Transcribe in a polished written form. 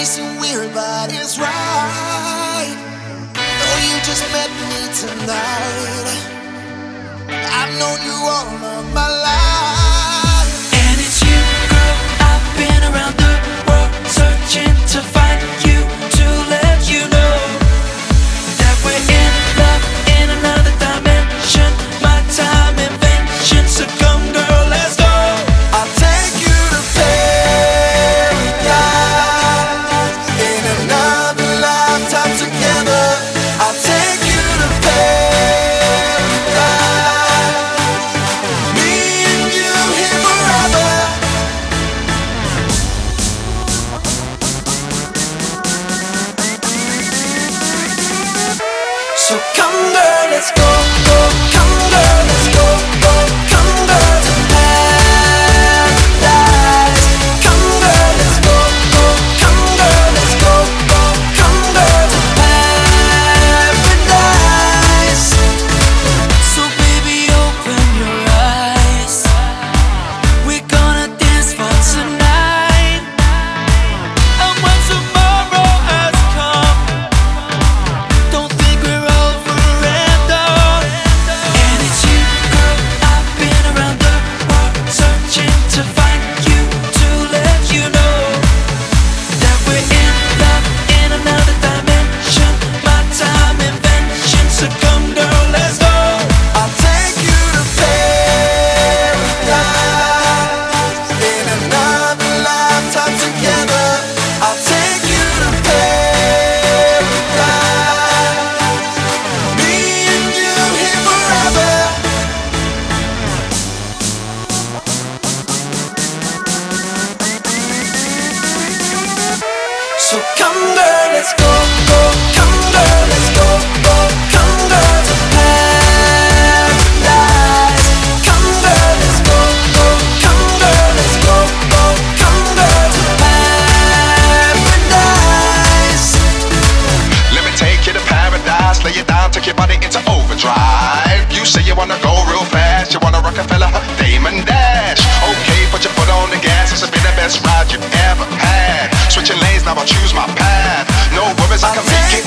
chasing weird, but it's right. Though you just met me tonight, I've known you all of my life. And it's you, girl. I've been around the world searching to find you, to let you know that we're in love in another dimension. My time invention. So come, girl, let's go. I'll take you to paradise in another lifetime together. I'll take you to paradise, me and you here forever. So come, girl, let's go, go. Come, girl, let's go, go. Come, girl, to paradise. Come, girl, let's go, go. Come, girl, let's go, go. Come, girl, to paradise. So baby, open your eyes. We're gonna dance for tonight. And when tomorrow has come, don't think we're over and done. And it's you, girl. I've been around the world searching to find you, to let you know that we're in love in another dimension. My time invention. So come, girl, let's go. I'll take you to paradise in another lifetime together. I'll take you to paradise, me and you here forever. So come, girl, let's go, go. Come, girl, let's go, go. Come, girl, to paradise. Come, girl, let's go, go. Come, girl, let's go, go. Come, girl, to paradise. Let me take you to paradise, lay it down, take your body into overdrive. You say you wanna go real fast, you wanna Rockefeller, Damon Dash. Okay, put your foot on the gas, this will be the best ride you've ever had. Switching lanes, now I'll choose my path. No worries, I can make it